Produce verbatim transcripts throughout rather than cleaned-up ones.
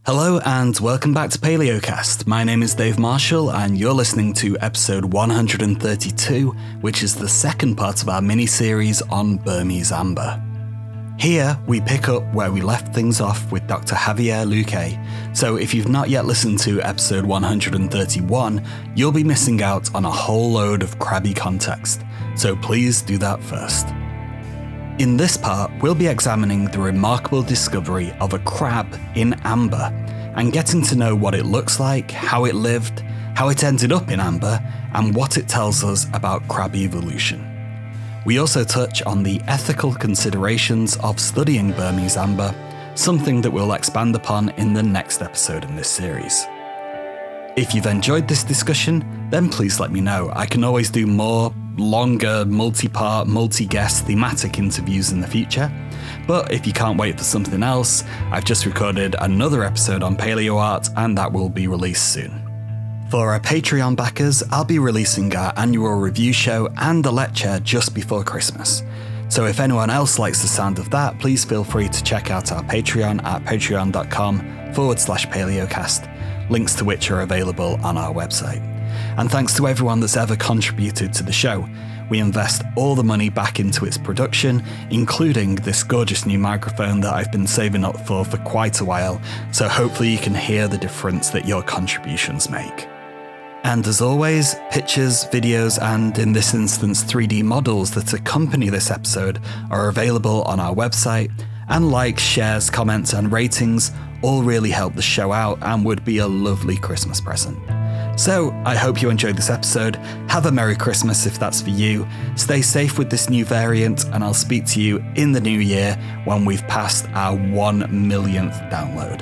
Hello and welcome back to Paleocast. My name is Dave Marshall and you're listening to episode one hundred thirty-two, which is the second part of our mini-series on Burmese amber. Here, we pick up where we left things off with Doctor Javier Luque, so if you've not yet listened to episode one hundred thirty-one, you'll be missing out on a whole load of crabby context, so please do that first. In this part, we'll be examining the remarkable discovery of a crab in amber and getting to know what it looks like, how it lived, how it ended up in amber, and what it tells us about crab evolution. We also touch on the ethical considerations of studying Burmese amber, something that we'll expand upon in the next episode in this series. If you've enjoyed this discussion, then please let me know. I can always do more longer, multi-part, multi-guest thematic interviews in the future. But if you can't wait for something else, I've just recorded another episode on paleo art and that will be released soon. For our Patreon backers, I'll be releasing our annual review show and a lecture just before Christmas. So if anyone else likes the sound of that, please feel free to check out our Patreon at patreon.com forward slash paleocast, links to which are available on our website. And thanks to everyone that's ever contributed to the show. We invest all the money back into its production, including this gorgeous new microphone that I've been saving up for for quite a while, so hopefully you can hear the difference that your contributions make. And as always, pictures, videos, and in this instance three D models that accompany this episode are available on our website, and likes, shares, comments, and ratings all really help the show out and would be a lovely Christmas present. So, I hope you enjoyed this episode. Have a Merry Christmas if that's for you. Stay safe with this new variant, and I'll speak to you in the new year when we've passed our one millionth download.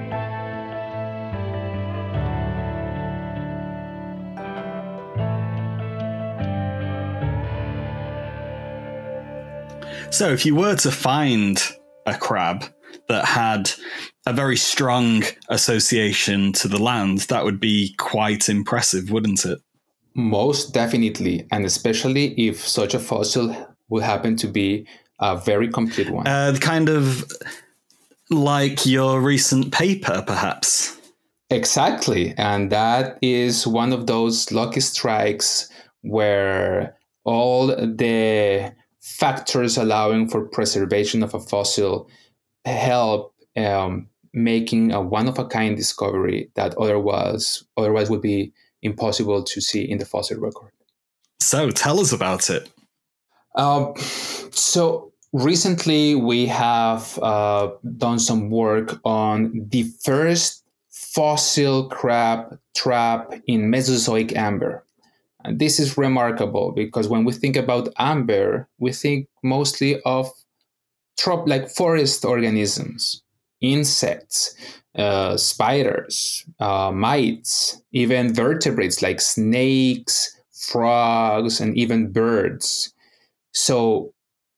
So, if you were to find a crab that had a very strong association to the land, that would be quite impressive, wouldn't it? Most definitely, and especially if such a fossil would happen to be a very complete one. Uh, kind of like your recent paper, perhaps. Exactly, and that is one of those lucky strikes where all the factors allowing for preservation of a fossil help um, making a one-of-a-kind discovery that otherwise otherwise would be impossible to see in the fossil record. So tell us about it. Um, so recently we have uh, done some work on the first fossil crab trap in Mesozoic amber. And this is remarkable because when we think about amber, we think mostly of trop like forest organisms, insects, uh, spiders, uh, mites, even vertebrates like snakes, frogs, and even birds. So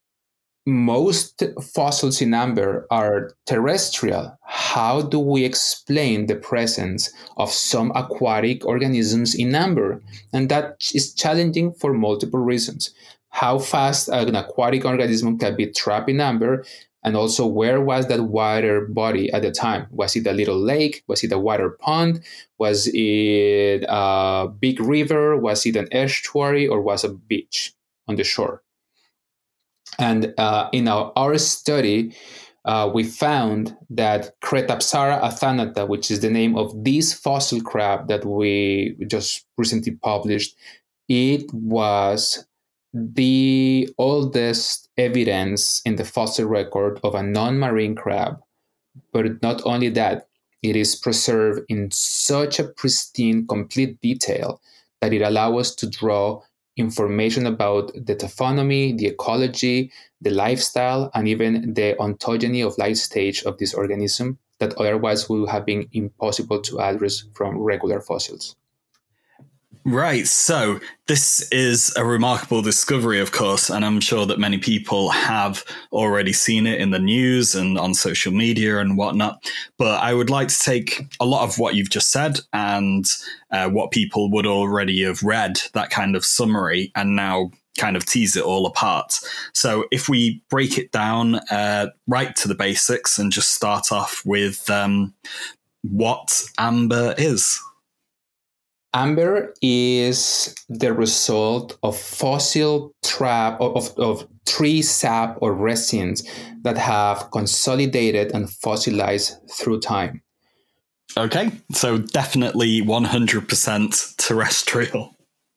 most fossils in amber are terrestrial. How do we explain the presence of some aquatic organisms in amber? And that is challenging for multiple reasons. How fast an aquatic organism can be trapped in amber, and also where was that water body at the time? Was it a little lake? Was it a water pond? Was it a big river? Was it an estuary, or was it a beach on the shore? And uh, in our, our study, uh, we found that Cretapsara athanata, which is the name of this fossil crab that we just recently published, it was the oldest evidence in the fossil record of a non-marine crab. But not only that, it is preserved in such a pristine, complete detail that it allows us to draw information about the taxonomy, the ecology, the lifestyle, and even the ontogeny of life stage of this organism that otherwise would have been impossible to address from regular fossils. Right, so this is a remarkable discovery, of course, and I'm sure that many people have already seen it in the news and on social media and whatnot. But I would like to take a lot of what you've just said and uh, what people would already have read, that kind of summary, and now kind of tease it all apart. So if we break it down uh, right to the basics and just start off with um, what amber is? Amber is the result of fossil trap of, of, of tree sap or resins that have consolidated and fossilized through time. Okay, so definitely one hundred percent terrestrial,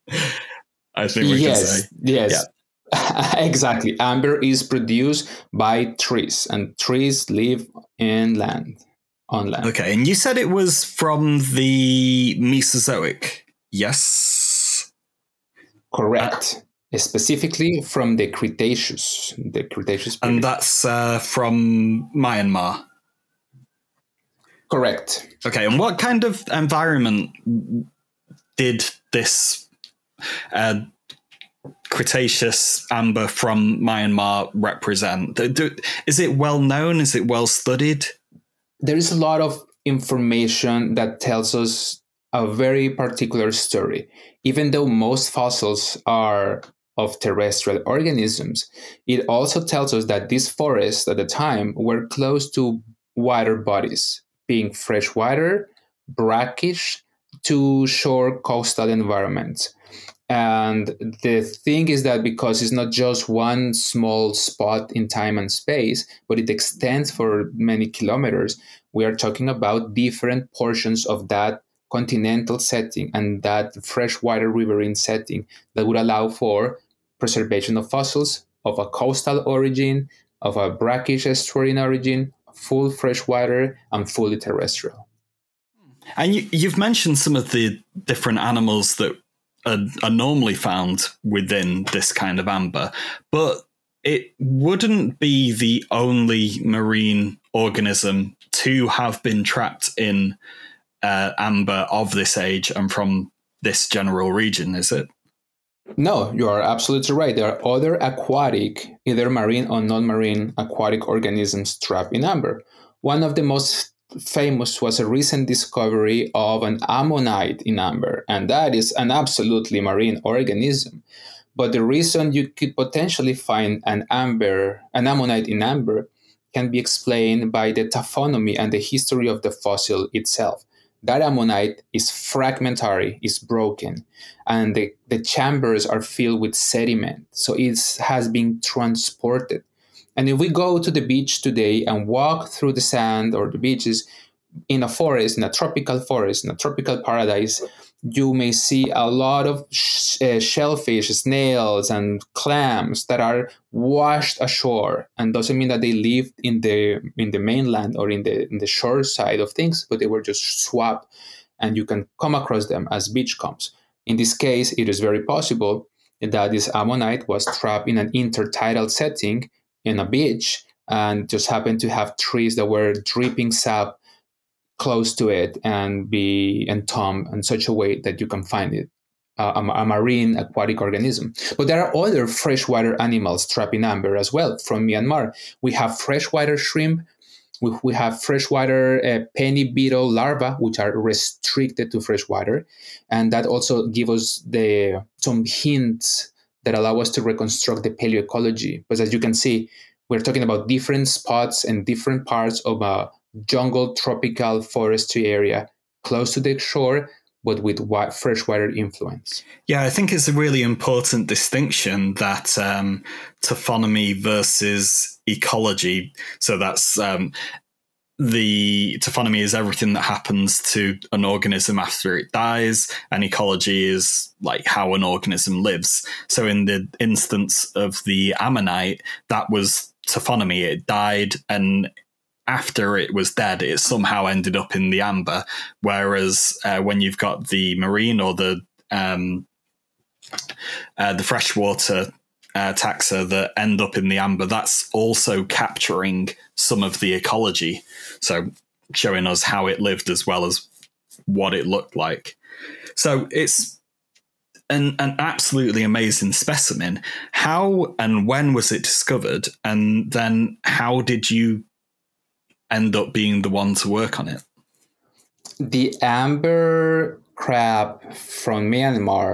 I think we yes, can say. Yes, yeah. Exactly. Amber is produced by trees, and trees live in land, on land. Okay, and you said it was from the Mesozoic, yes? Correct. Uh, Specifically from the Cretaceous. The Cretaceous period. And that's uh, from Myanmar? Correct. Okay, and what kind of environment did this uh, Cretaceous amber from Myanmar represent? Is it well known? Is it well studied? There is a lot of information that tells us a very particular story. Even though most fossils are of terrestrial organisms, it also tells us that these forests at the time were close to water bodies, being freshwater, brackish to shore coastal environments. And the thing is that because it's not just one small spot in time and space, but it extends for many kilometers, we are talking about different portions of that continental setting and that freshwater riverine setting that would allow for preservation of fossils of a coastal origin, of a brackish estuarine origin, full freshwater, and fully terrestrial. And you, you've mentioned some of the different animals that are, are normally found within this kind of amber, but it wouldn't be the only marine organism to have been trapped in uh, amber of this age and from this general region, is it? No, you are absolutely right. There are other aquatic, either marine or non-marine aquatic organisms trapped in amber. One of the most famous was a recent discovery of an ammonite in amber, and that is an absolutely marine organism. But the reason you could potentially find an amber, an ammonite in amber, can be explained by the taphonomy and the history of the fossil itself. That ammonite is fragmentary, is broken, and the, the chambers are filled with sediment, so it has been transported. And if we go to the beach today and walk through the sand or the beaches in a forest, in a tropical forest, in a tropical paradise, you may see a lot of sh- uh, shellfish, snails, and clams that are washed ashore. And doesn't mean that they lived in the in the mainland or in the in the shore side of things, but they were just swapped, and you can come across them as beachcombs. In this case, it is very possible that this ammonite was trapped in an intertidal setting in a beach and just happened to have trees that were dripping sap close to it and be entombed in such a way that you can find it, uh, a, a marine aquatic organism. But there are other freshwater animals trapped in amber as well from Myanmar. We have freshwater shrimp, we, we have freshwater uh, penny beetle larvae, which are restricted to freshwater, and that also gives us the some hints that allow us to reconstruct the paleoecology. Because as you can see, we're talking about different spots and different parts of a jungle tropical forestry area close to the shore, but with freshwater influence. Yeah, I think it's a really important distinction that um, taphonomy versus ecology. So that's um, the taphonomy is everything that happens to an organism after it dies, and ecology is like how an organism lives. So in the instance of the ammonite, that was taphonomy. It died, and after it was dead, it somehow ended up in the amber. Whereas uh, when you've got the marine or the um, uh, the freshwater uh, taxa that end up in the amber, that's also capturing some of the ecology. So showing us how it lived as well as what it looked like. So it's an, an absolutely amazing specimen. How and when was it discovered? And then how did you end up being the one to work on it? The amber crab from Myanmar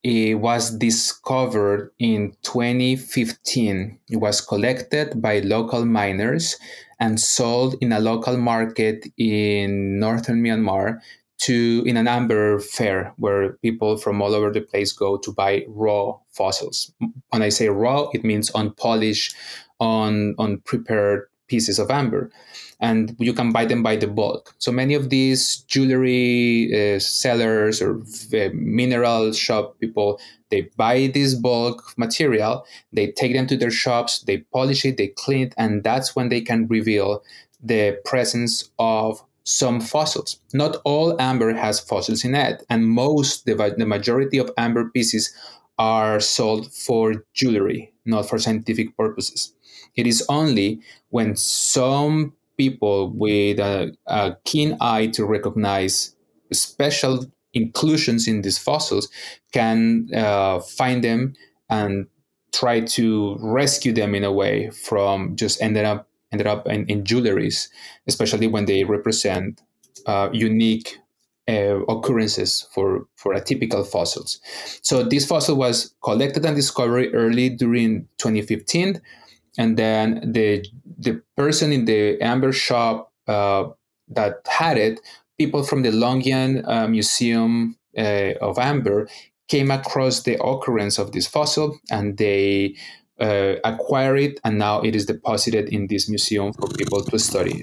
it was discovered in twenty fifteen. It was collected by local miners and sold in a local market in northern Myanmar to in an amber fair where people from all over the place go to buy raw fossils. When I say raw, it means unpolished, un, unprepared pieces of amber. And you can buy them by the bulk. So many of these jewelry uh, sellers or uh, mineral shop people, they buy this bulk material, they take them to their shops, they polish it, they clean it, and that's when they can reveal the presence of some fossils. Not all amber has fossils in it, and most, the, the majority of amber pieces are sold for jewelry, not for scientific purposes. It is only when some people with a, a keen eye to recognize special inclusions in these fossils can uh, find them and try to rescue them in a way from just ended up ended up in, in jewelries, especially when they represent uh, unique uh, occurrences for, for atypical fossils. So this fossil was collected and discovered early during twenty fifteen. And then the the person in the amber shop uh, that had it, people from the Longyan uh, Museum uh, of Amber came across the occurrence of this fossil, and they uh, acquired it, and now it is deposited in this museum for people to study.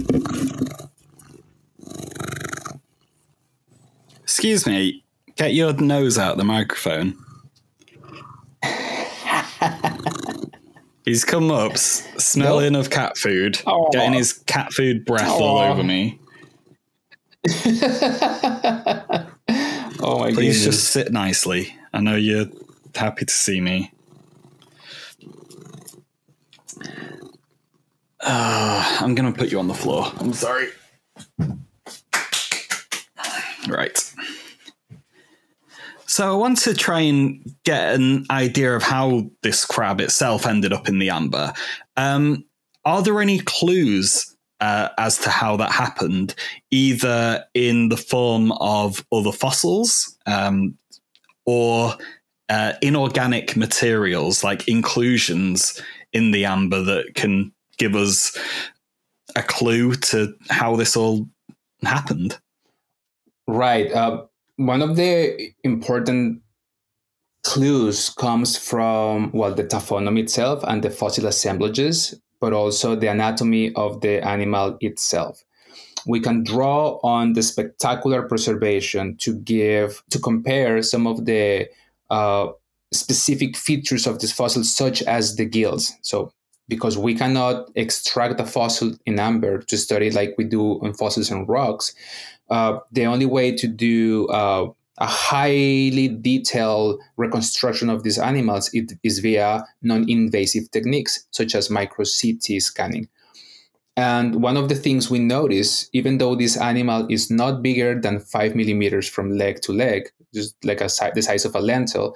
Excuse me, get your nose out the microphone. He's come up, s- smelling nope. of cat food, Aww. Getting his cat food breath Aww. all over me. Oh my god! Please goodness. just sit nicely. I know you're happy to see me. Uh, I'm going to put you on the floor. I'm sorry. Right. So I want to try and get an idea of how this crab itself ended up in the amber. Um, are there any clues uh, as to how that happened, either in the form of other fossils um, or uh, inorganic materials like inclusions in the amber that can give us a clue to how this all happened? Right. Uh, one of the important clues comes from, well, the taphonome itself and the fossil assemblages, but also the anatomy of the animal itself. We can draw on the spectacular preservation to give, to compare some of the uh, specific features of this fossil, such as the gills. So, because we cannot extract the fossil in amber to study like we do on fossils and rocks, uh, the only way to do uh, a highly detailed reconstruction of these animals it is via non-invasive techniques, such as micro-C T scanning. And one of the things we notice, even though this animal is not bigger than five millimeters from leg to leg, just like a, the size of a lentil,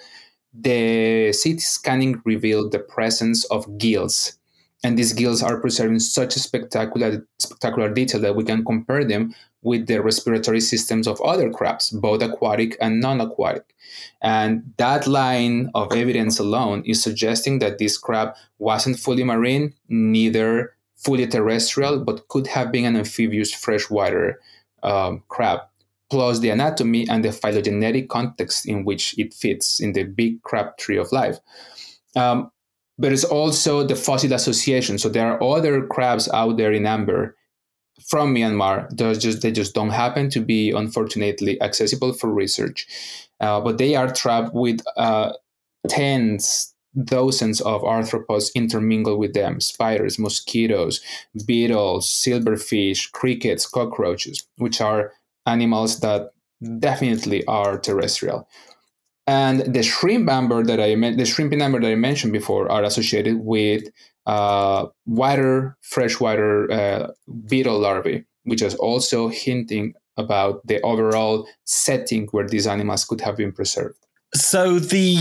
the C T scanning revealed the presence of gills. And these gills are preserved in such a spectacular, spectacular detail that we can compare them with the respiratory systems of other crabs, both aquatic and non-aquatic. And that line of evidence alone is suggesting that this crab wasn't fully marine, neither fully terrestrial, but could have been an amphibious freshwater um, crab, plus the anatomy and the phylogenetic context in which it fits in the big crab tree of life. Um, but it's also the fossil association. So there are other crabs out there in amber from Myanmar. There's just, they just don't happen to be, unfortunately, accessible for research. Uh, but they are trapped with uh, tens, dozens of arthropods intermingled with them: spiders, mosquitoes, beetles, silverfish, crickets, cockroaches, which are animals that definitely are terrestrial. And the shrimp amber that I meant, the shrimping amber that I mentioned before, are associated with uh, water, freshwater uh, beetle larvae, which is also hinting about the overall setting where these animals could have been preserved. So the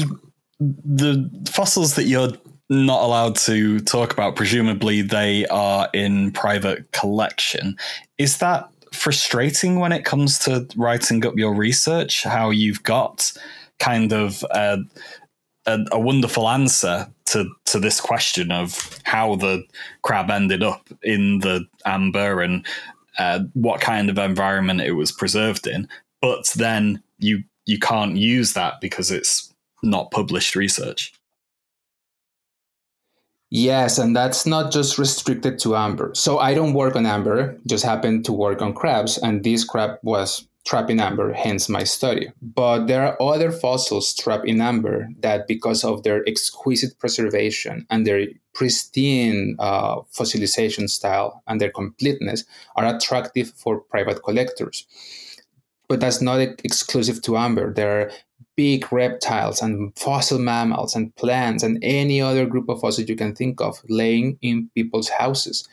the fossils that you're not allowed to talk about, presumably they are in private collection. Is that frustrating when it comes to writing up your research, how you've got kind of uh, a, a wonderful answer to, to this question of how the crab ended up in the amber and uh, what kind of environment it was preserved in. But then you you can't use that because it's not published research. Yes, and that's not just restricted to amber. So I don't work on amber, just happened to work on crabs, and this crab was trapped in amber, hence my study. But there are other fossils trapped in amber that, because of their exquisite preservation and their pristine uh, fossilization style and their completeness, are attractive for private collectors. But that's not exclusive to amber. There are big reptiles and fossil mammals and plants and any other group of fossils you can think of laying in people's houses.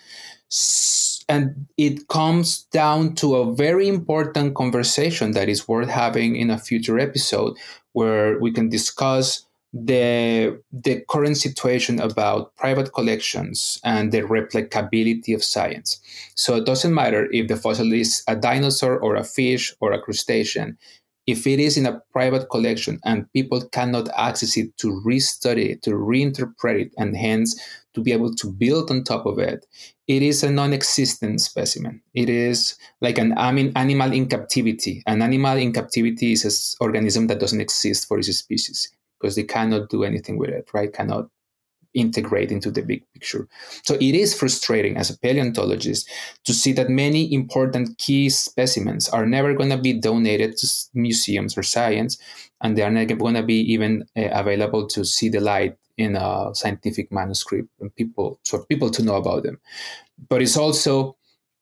And it comes down to a very important conversation that is worth having in a future episode, where we can discuss the, the current situation about private collections and the replicability of science. So it doesn't matter if the fossil is a dinosaur or a fish or a crustacean. If it is in a private collection and people cannot access it to restudy it, to reinterpret it, and hence to be able to build on top of it, it is a non-existent specimen. It is like an I mean, animal in captivity. An animal in captivity is an organism that doesn't exist for its species because they cannot do anything with it, right? Cannot integrate into the big picture. So it is frustrating as a paleontologist to see that many important key specimens are never going to be donated to museums or science, and they are not going to be even uh, available to see the light in a scientific manuscript and people for people to know about them. But it's also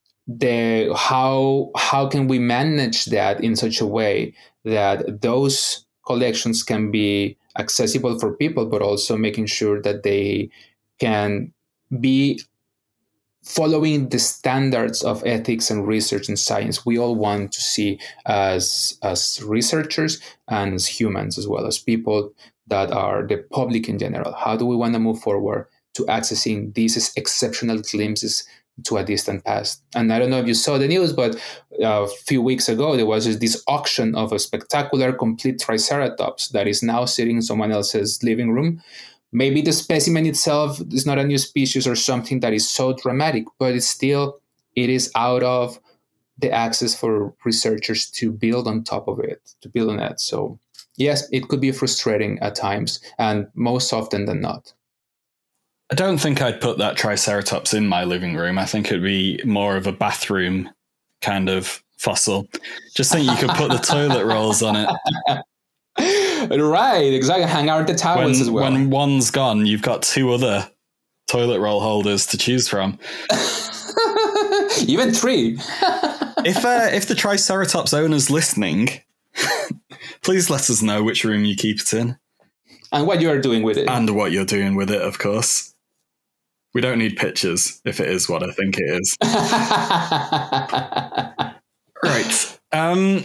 the how how can we manage that in such a way that those collections can be accessible for people, but also making sure that they can be following the standards of ethics and research and science we all want to see as as researchers and as humans, as well as people that are the public in general. How do we want to move forward to accessing these exceptional glimpses to a distant past? And I don't know if you saw the news, but a few weeks ago, there was this auction of a spectacular complete Triceratops that is now sitting in someone else's living room. Maybe the specimen itself is not a new species or something that is so dramatic, but it's still, it is out of the access for researchers to build on top of it, to build on it. So yes, it could be frustrating at times, and most often than not. I don't think I'd put that Triceratops in my living room. I think it'd be more of a bathroom kind of fossil. Just think you could put the toilet rolls on it. Right, exactly. Hang out the towels when, as well. When one's gone, you've got two other toilet roll holders to choose from. Even three. if uh, if the Triceratops owner's listening, please let us know which room you keep it in. And what you are doing with it. And what you're doing with it, of course. We don't need pictures if it is what I think it is. Right. Um,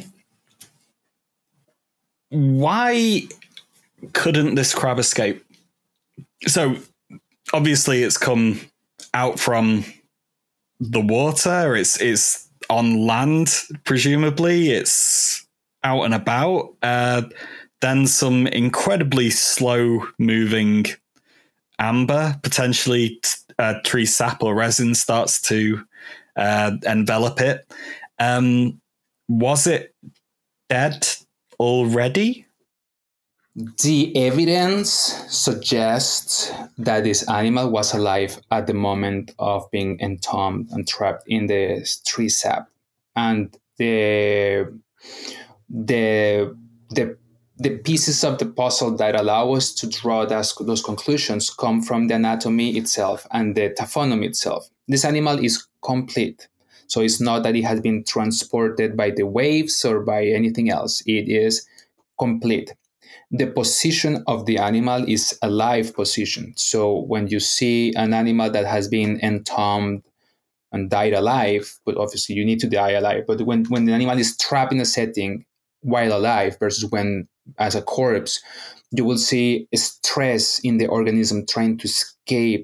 why couldn't this crab escape? So, obviously, it's come out from the water. It's it's on land, presumably. It's out and about. Uh, then some incredibly slow-moving amber, potentially uh, tree sap or resin, starts to uh, envelop it. Um, was it dead already? The evidence suggests that this animal was alive at the moment of being entombed and trapped in the tree sap. And the the the The pieces of the puzzle that allow us to draw those, those conclusions come from the anatomy itself and the taphonomy itself. This animal is complete. So it's not that it has been transported by the waves or by anything else. It is complete. The position of the animal is a live position. So when you see an animal that has been entombed and died alive, but obviously you need to die alive. But when, when the animal is trapped in a setting while alive versus when as a corpse, you will see stress in the organism trying to escape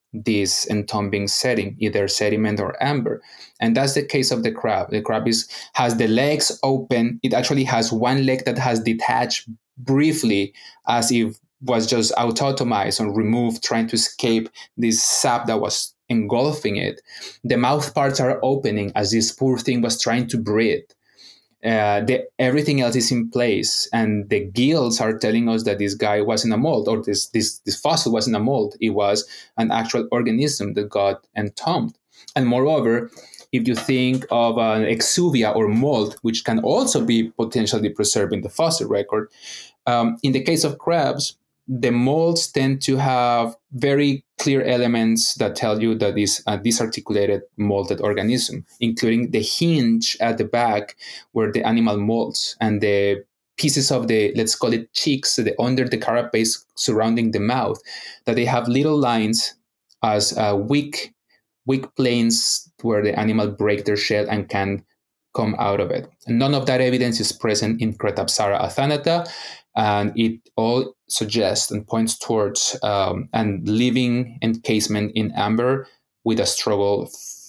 this entombing setting, either sediment or amber. And that's the case of the crab. The crab is has the legs open. It actually has one leg that has detached briefly, as if was just autotomized or removed, trying to escape this sap that was engulfing it. The mouth parts are opening as this poor thing was trying to breathe. Uh, the, everything else is in place, and the gills are telling us that this guy wasn't a mold, or this, this this fossil wasn't a mold. It was an actual organism that got entombed. And moreover, if you think of an exuvia or mold, which can also be potentially preserved in the fossil record, um, in the case of crabs, the molds tend to have very clear elements that tell you that it's a disarticulated molded organism, including the hinge at the back where the animal molds, and the pieces of the, let's call it cheeks, the under the carapace surrounding the mouth, that they have little lines as uh, weak, weak planes where the animal break their shell and can come out of it. And none of that evidence is present in Cretapsara athanata, and it all suggests and points towards um, an living encasement in amber with a struggle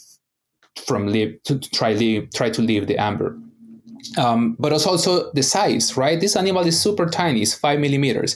f- from live to try live, try to leave the amber. Um, but it's also the size, right? This animal is super tiny; it's five millimeters,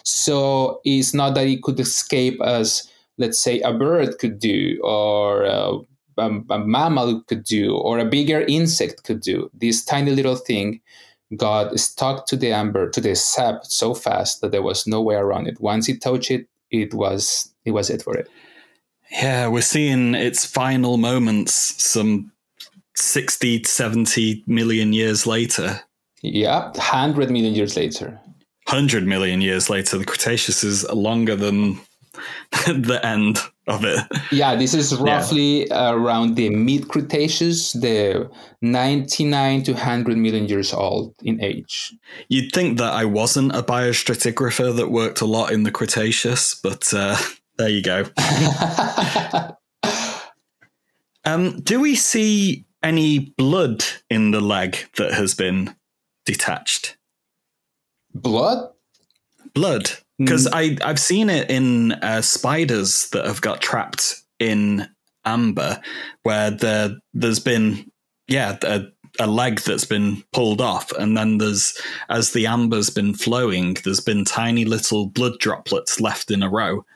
so it's not that it could escape as, let's say, a bird could do, or uh, a, a mammal could do, or a bigger insect could do. This tiny little thing got stuck to the amber, to the sap so fast that there was no way around it. Once it touched it, it was it was it for it. Yeah, we're seeing its final moments some sixty, seventy million years later. Yeah, one hundred million years later. one hundred million years later. The Cretaceous is longer than the end of it. Yeah, this is roughly yeah. around the mid-Cretaceous, the ninety-nine to one hundred million years old in age. You'd think that I wasn't a biostratigrapher that worked a lot in the Cretaceous, but uh, there you go. um, do we see any blood in the leg that has been detached? Blood? Blood. Because I I've seen it in uh, spiders that have got trapped in amber, where there there's been yeah a, a leg that's been pulled off, and then there's, as the amber's been flowing, there's been tiny little blood droplets left in a row.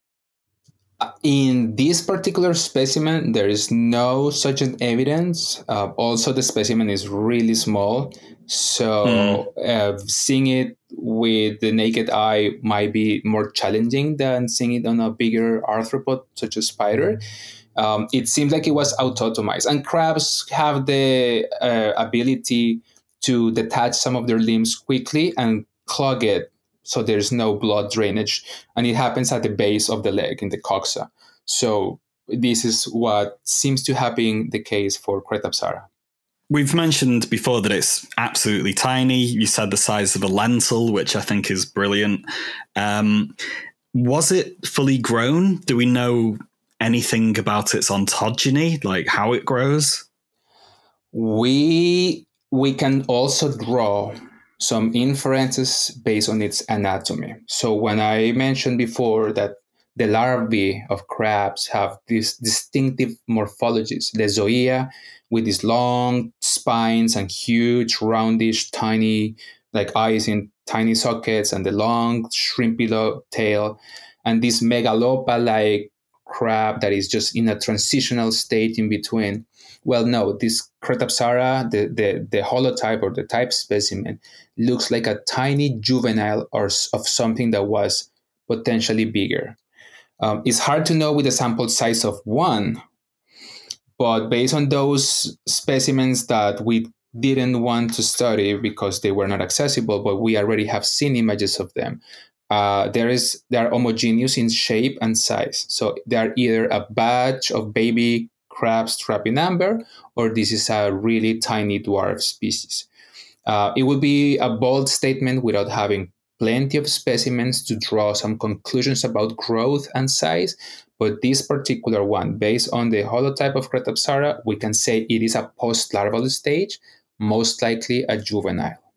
In this particular specimen, there is no such an evidence. Uh, also, the specimen is really small, so mm. uh, seeing it with the naked eye might be more challenging than seeing it on a bigger arthropod such as spider. Um, it seems like it was autotomized, and crabs have the uh, ability to detach some of their limbs quickly and clog it, so there's no blood drainage, and it happens at the base of the leg in the coxa. So this is what seems to have been the case for Cretapsara. We've mentioned before that it's absolutely tiny. You said the size of a lentil, which I think is brilliant. Um, was it fully grown? Do we know anything about its ontogeny, like how it grows? We we can also draw some inferences based on its anatomy. So when I mentioned before that the larvae of crabs have these distinctive morphologies, the zoea with these long spines and huge, roundish, tiny, like eyes in tiny sockets, and the long, shrimpy tail, and this megalopa-like crab that is just in a transitional state in between. Well, no, this Cretapsara, the, the, the holotype or the type specimen, looks like a tiny juvenile or of something that was potentially bigger. Um, it's hard to know with a sample size of one, but based on those specimens that we didn't want to study because they were not accessible, but we already have seen images of them, uh, there is they are homogeneous in shape and size. So they are either a batch of baby crabs trapped in amber, or this is a really tiny dwarf species. Uh, it would be a bold statement without having plenty of specimens to draw some conclusions about growth and size, but this particular one, based on the holotype of Cretapsara, we can say it is a post-larval stage, most likely a juvenile.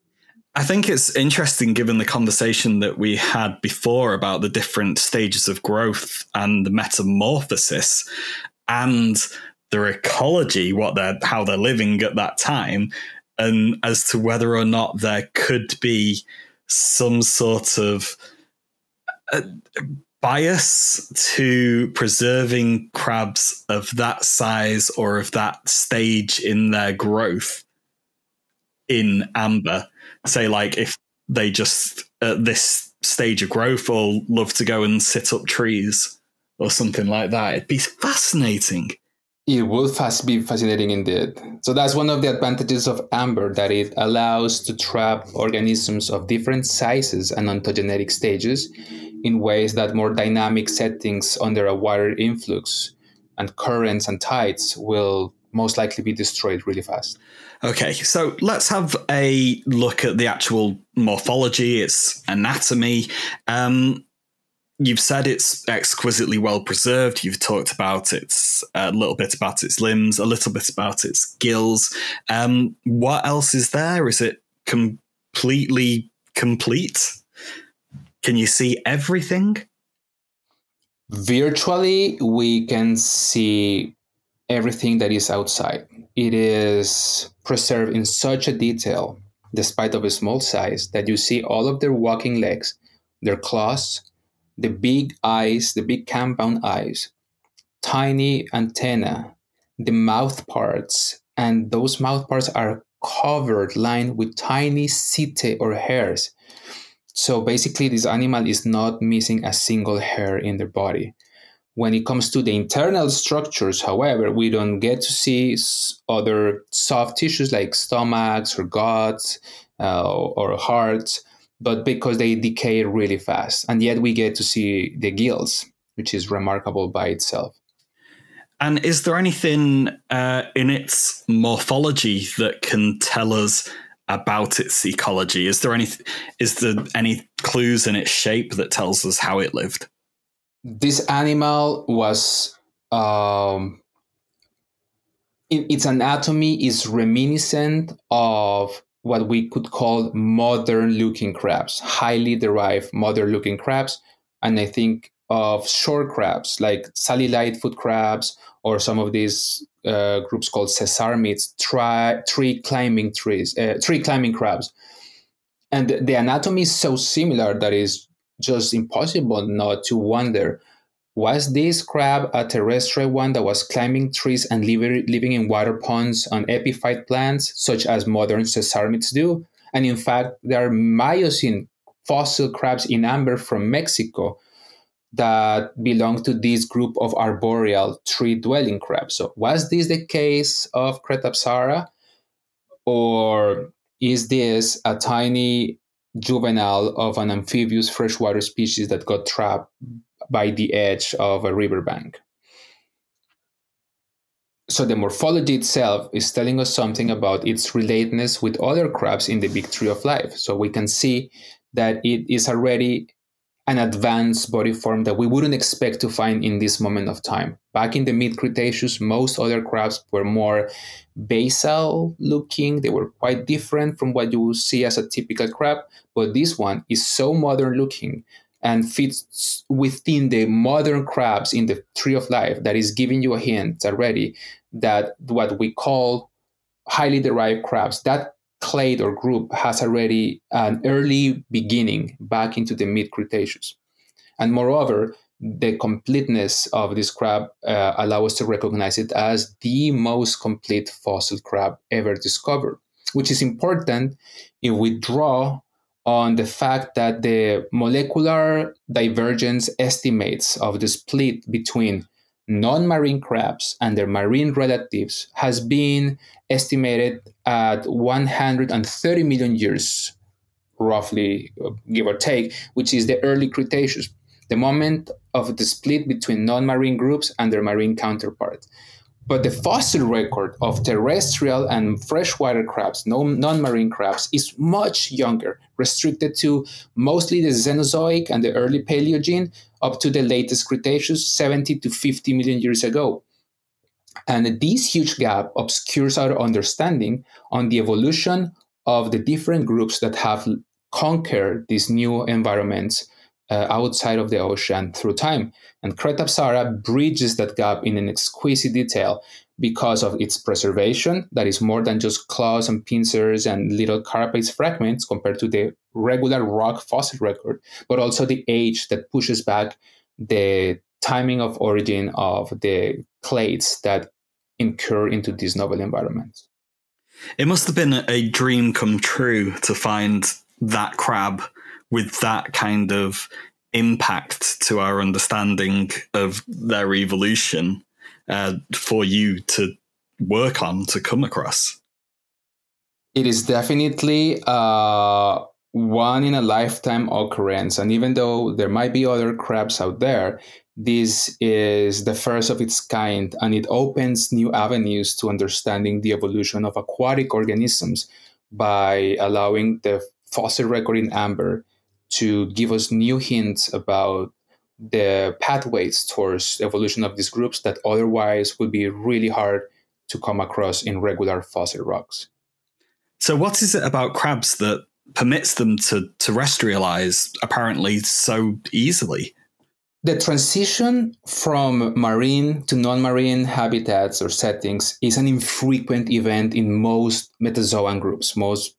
I think it's interesting given the conversation that we had before about the different stages of growth and the metamorphosis and their ecology, what they're, how they're living at that time, and as to whether or not there could be some sort of uh, bias to preserving crabs of that size or of that stage in their growth in amber. Say, like, if they just, at this stage of growth, all love to go and sit up trees or something like that. It'd be fascinating. It would fast be fascinating indeed. So that's one of the advantages of amber, that it allows to trap organisms of different sizes and ontogenetic stages in ways that more dynamic settings under a water influx and currents and tides will most likely be destroyed really fast. Okay, so let's have a look at the actual morphology, its anatomy. Um, you've said it's exquisitely well preserved. You've talked about its a little bit about its limbs, a little bit about its gills. Um, what else is there? Is it completely complete? Can you see everything? Virtually, we can see everything that is outside. It is preserved in such a detail, despite of a small size, that you see all of their walking legs, their claws, the big eyes, the big compound eyes, tiny antenna, the mouth parts, and those mouth parts are covered, lined with tiny setae or hairs. So basically, this animal is not missing a single hair in their body. When it comes to the internal structures, however, we don't get to see other soft tissues like stomachs or guts uh, or hearts, but because they decay really fast. And yet we get to see the gills, which is remarkable by itself. And is there anything uh, in its morphology that can tell us about its ecology? Is there any, is there any clues in its shape that tells us how it lived? This animal was, um, it, its anatomy is reminiscent of what we could call modern-looking crabs, highly derived modern-looking crabs, and I think of shore crabs like Sally Lightfoot crabs, or some of these uh, groups called sesarmids, tri- tree climbing trees, uh, tree climbing crabs, and the, the anatomy is so similar that is just impossible not to wonder, was this crab a terrestrial one that was climbing trees and live, living in water ponds on epiphyte plants, such as modern sesarmids do? And in fact, there are Miocene fossil crabs in amber from Mexico that belong to this group of arboreal tree-dwelling crabs. So was this the case of Cretapsara? Or is this a tiny juvenile of an amphibious freshwater species that got trapped by the edge of a riverbank? So the morphology itself is telling us something about its relatedness with other crabs in the big tree of life. So we can see that it is already an advanced body form that we wouldn't expect to find in this moment of time. Back in the mid-Cretaceous, most other crabs were more basal looking. They were quite different from what you would see as a typical crab, but this one is so modern looking and fits within the modern crabs in the tree of life that is giving you a hint already that what we call highly derived crabs, that clade or group has already an early beginning back into the mid-Cretaceous. And moreover, the completeness of this crab uh, allows us to recognize it as the most complete fossil crab ever discovered, which is important if we draw on the fact that the molecular divergence estimates of the split between non-marine crabs and their marine relatives has been estimated at one hundred thirty million years, roughly, give or take, which is the early Cretaceous, the moment of the split between non-marine groups and their marine counterparts. But the fossil record of terrestrial and freshwater crabs, non-marine crabs, is much younger, restricted to mostly the Cenozoic and the early Paleogene up to the latest Cretaceous, seventy to fifty million years ago. And this huge gap obscures our understanding on the evolution of the different groups that have conquered these new environments uh, outside of the ocean through time. And Cretapsara bridges that gap in an exquisite detail because of its preservation, that is more than just claws and pincers and little carapace fragments compared to the regular rock fossil record, but also the age that pushes back the timing of origin of the clades that incur into these novel environments. It must have been a dream come true to find that crab with that kind of impact to our understanding of their evolution uh, for you to work on, to come across. It is definitely uh, one in a lifetime occurrence. And even though there might be other crabs out there, this is the first of its kind, and it opens new avenues to understanding the evolution of aquatic organisms by allowing the fossil record in amber to give us new hints about the pathways towards evolution of these groups that otherwise would be really hard to come across in regular fossil rocks. So what is it about crabs that permits them to terrestrialize apparently so easily? The transition from marine to non-marine habitats or settings is an infrequent event in most metazoan groups, most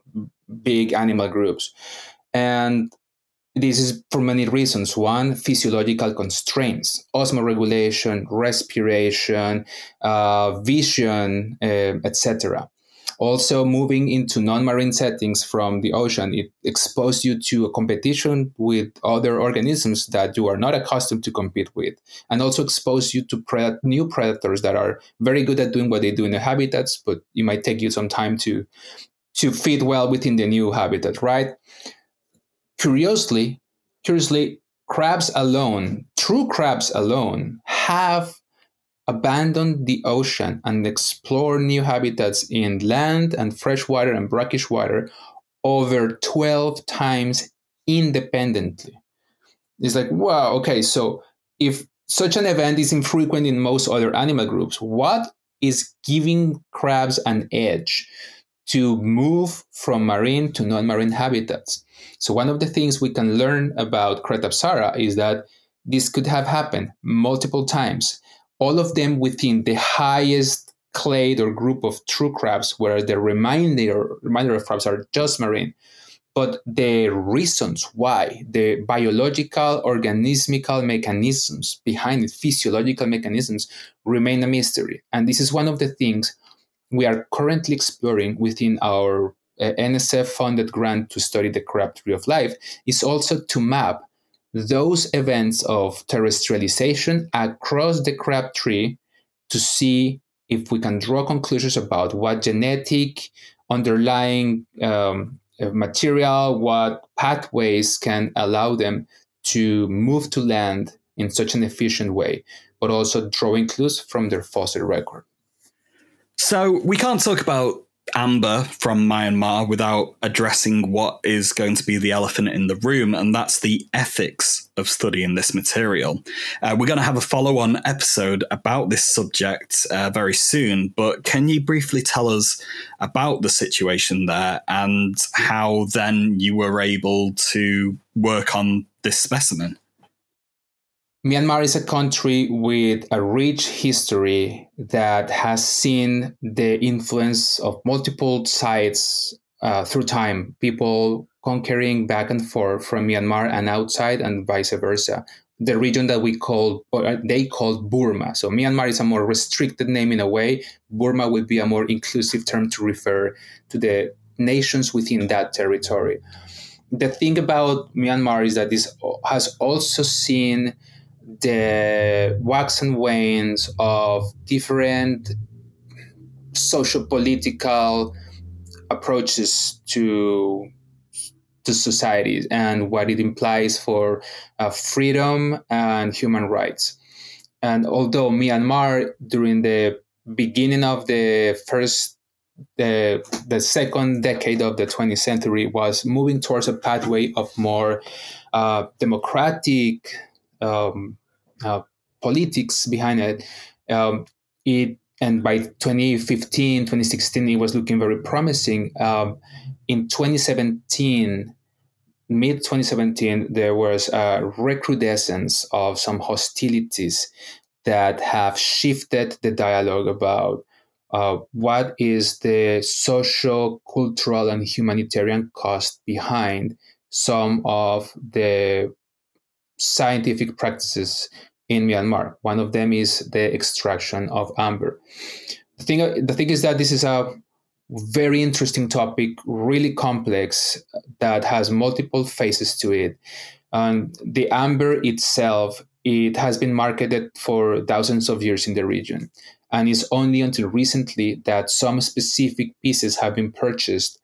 big animal groups. And this is for many reasons. One, physiological constraints, osmoregulation, respiration, uh, vision, uh, et cetera. Also, moving into non-marine settings from the ocean, it exposes you to a competition with other organisms that you are not accustomed to compete with, and also expose you to pred- new predators that are very good at doing what they do in the habitats, but it might take you some time to, to fit well within the new habitat, right? Curiously, curiously, crabs alone, true crabs alone, have abandon the ocean and explore new habitats in land and freshwater and brackish water over twelve times independently. It's like, wow, okay, so if such an event is infrequent in most other animal groups, what is giving crabs an edge to move from marine to non-marine habitats? So one of the things we can learn about Cretapsara is that this could have happened multiple times, all of them within the highest clade or group of true crabs, where the remainder, remainder of crabs are just marine. But the reasons why, the biological, organismical mechanisms behind it, physiological mechanisms, remain a mystery. And this is one of the things we are currently exploring within our uh, N S F-funded grant to study the crab tree of life, is also to map those events of terrestrialization across the crab tree to see if we can draw conclusions about what genetic underlying um, material, what pathways can allow them to move to land in such an efficient way, but also drawing clues from their fossil record. So we can't talk about amber from Myanmar without addressing what is going to be the elephant in the room, and that's the ethics of studying this material. Uh, we're going to have a follow-on episode about this subject uh, very soon, but can you briefly tell us about the situation there and how then you were able to work on this specimen? Myanmar is a country with a rich history that has seen the influence of multiple sides uh, through time, people conquering back and forth from Myanmar and outside and vice versa. The region that we call, or they called Burma. So Myanmar is a more restricted name in a way. Burma would be a more inclusive term to refer to the nations within that territory. The thing about Myanmar is that this has also seen the wax and wanes of different socio-political approaches to to societies and what it implies for uh, freedom and human rights. And although Myanmar, during the beginning of the first the the second decade of the twentieth century, was moving towards a pathway of more uh, democratic Um, uh, politics behind it, um, it and by twenty fifteen, twenty sixteen, it was looking very promising. Um, in twenty seventeen, mid twenty seventeen, there was a recrudescence of some hostilities that have shifted the dialogue about uh, what is the social, cultural, and humanitarian cost behind some of the scientific practices in Myanmar. One of them is the extraction of amber. The thing, the thing is that this is a very interesting topic, really complex, that has multiple phases to it. And the amber itself, it has been marketed for thousands of years in the region. And it's only until recently that some specific pieces have been purchased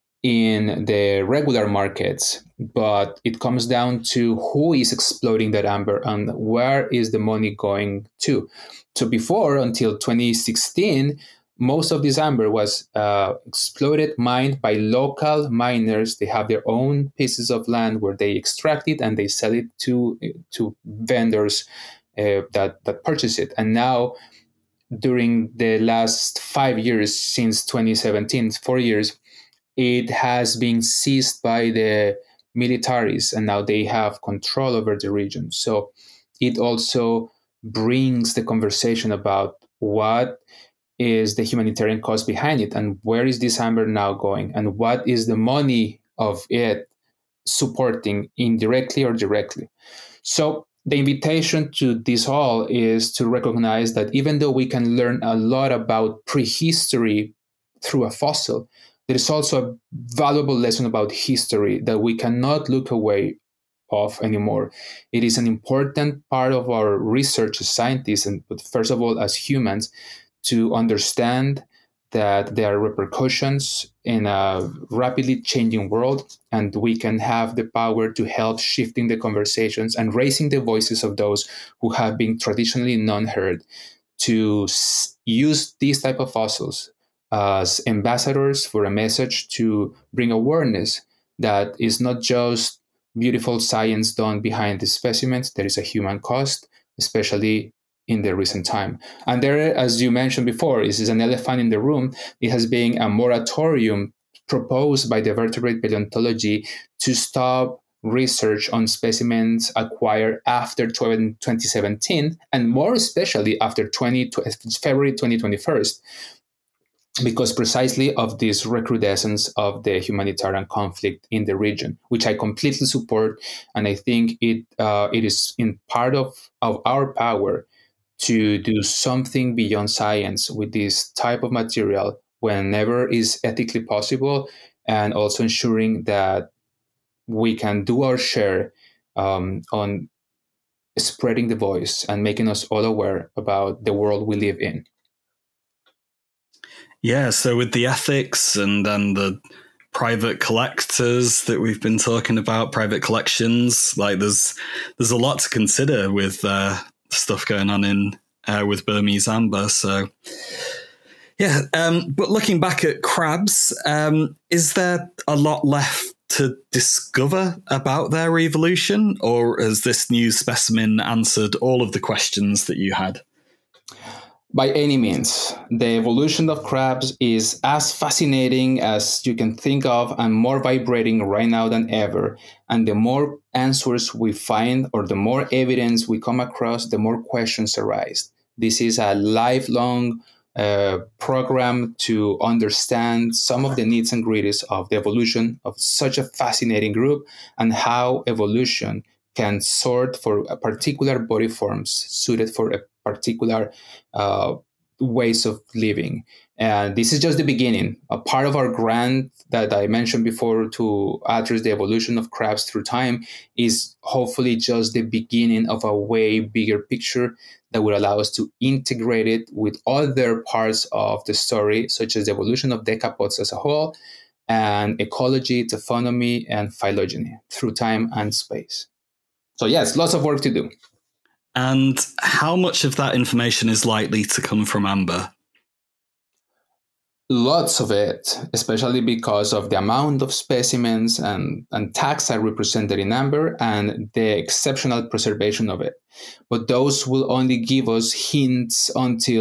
in the regular markets. But it comes down to who is exploiting that amber and where is the money going to. So before, until twenty sixteen, most of this amber was uh, exploited, mined by local miners. They have their own pieces of land where they extract it and they sell it to to vendors uh, that that purchase it. And now, during the last five years, since twenty seventeen, four years, it has been seized by the militaries, and now they have control over the region. So it also brings the conversation about what is the humanitarian cost behind it, and where is this amber now going, and what is the money of it supporting, indirectly or directly. So the invitation to this all is to recognize that even though we can learn a lot about prehistory through a fossil, there is also a valuable lesson about history that we cannot look away of anymore. It is an important part of our research as scientists, and but first of all as humans, to understand that there are repercussions in a rapidly changing world, and we can have the power to help shifting the conversations and raising the voices of those who have been traditionally non-heard, to s- use these type of fossils as ambassadors for a message to bring awareness that is not just beautiful science done behind the specimens. There is a human cost, especially in the recent time. And there, as you mentioned before, is, is an elephant in the room. It has been a moratorium proposed by the vertebrate paleontology to stop research on specimens acquired after twenty seventeen, and more especially after February twenty twenty-one, because precisely of this recrudescence of the humanitarian conflict in the region, which I completely support. And I think it uh, it is in part of, of our power to do something beyond science with this type of material whenever is ethically possible, and also ensuring that we can do our share um, on spreading the voice and making us all aware about the world we live in. Yeah, so with the ethics and then the private collectors that we've been talking about, private collections, like there's there's a lot to consider with uh, stuff going on in uh, with Burmese amber. So yeah, um, but looking back at crabs, um, is there a lot left to discover about their evolution, or has this new specimen answered all of the questions that you had? By any means, the evolution of crabs is as fascinating as you can think of and more vibrating right now than ever. And the more answers we find, or the more evidence we come across, the more questions arise. This is a lifelong uh, program to understand some of the needs and gritties of the evolution of such a fascinating group, and how evolution can sort for a particular body forms suited for a particular uh, ways of living. And this is just the beginning. A part of our grant that I mentioned before to address the evolution of crabs through time is hopefully just the beginning of a way bigger picture that will allow us to integrate it with other parts of the story, such as the evolution of decapods as a whole, and ecology, taxonomy, and phylogeny through time and space. So yes, lots of work to do. And how much of that information is likely to come from amber? Lots of it, especially because of the amount of specimens and, and taxa represented in amber and the exceptional preservation of it. But those will only give us hints until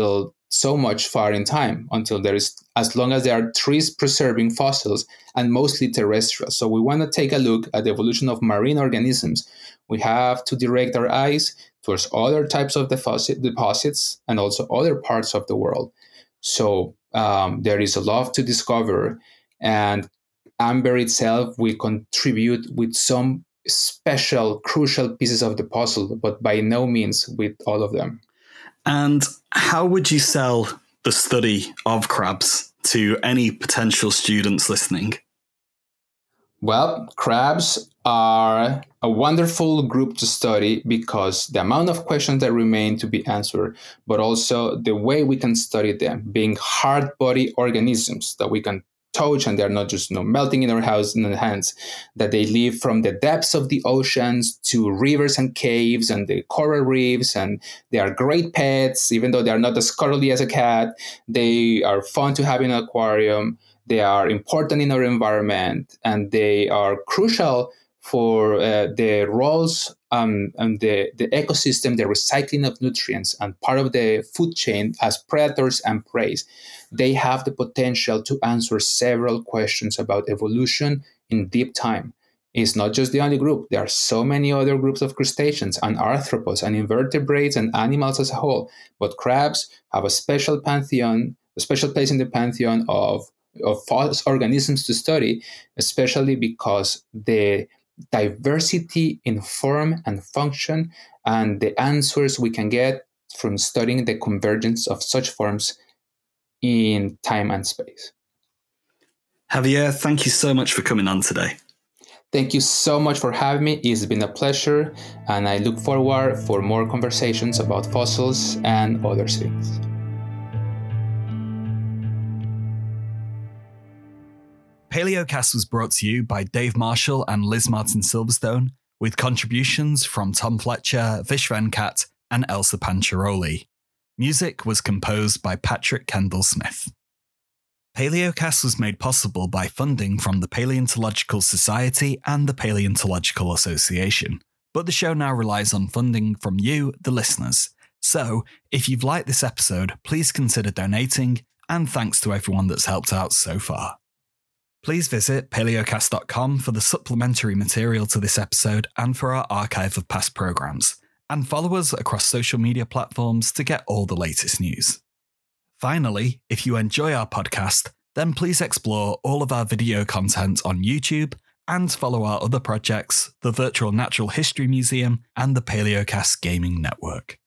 so much far in time until there is, as long as there are trees preserving fossils and mostly terrestrial. So we want to take a look at the evolution of marine organisms. We have to direct our eyes towards other types of deposit, deposits and also other parts of the world. So um, there is a lot to discover, and Amber itself will contribute with some special, crucial pieces of the puzzle, but by no means with all of them. And how would you sell the study of crabs to any potential students listening? Well, crabs are a wonderful group to study because the amount of questions that remain to be answered, but also the way we can study them, being hard body organisms that we can touch, and they're not just you know, melting in our house in our hands, that they live from the depths of the oceans to rivers and caves and the coral reefs, and they are great pets, even though they are not as cuddly as a cat. They are fun to have in an aquarium. They are important in our environment, and they are crucial for uh, the roles um, and the, the ecosystem, the recycling of nutrients, and part of the food chain as predators and prey. They have the potential to answer several questions about evolution in deep time. It's not just the only group. There are so many other groups of crustaceans and arthropods and invertebrates and animals as a whole. But crabs have a special pantheon, a special place in the pantheon of, of organisms to study, especially because the diversity in form and function and the answers we can get from studying the convergence of such forms in time and space. Javier, thank you so much for coming on today. Thank you so much for having me. It's been a pleasure, and I look forward for more conversations about fossils and other things. Paleocast was brought to you by Dave Marshall and Liz Martin Silverstone, with contributions from Tom Fletcher, Vish Venkat, and Elsa Pancharoli. Music was composed by Patrick Kendall Smith. Paleocast was made possible by funding from the Paleontological Society and the Paleontological Association, but the show now relies on funding from you, the listeners. So, if you've liked this episode, please consider donating, and thanks to everyone that's helped out so far. Please visit paleocast dot com for the supplementary material to this episode and for our archive of past programs, and follow us across social media platforms to get all the latest news. Finally, if you enjoy our podcast, then please explore all of our video content on YouTube and follow our other projects, the Virtual Natural History Museum and the Paleocast Gaming Network.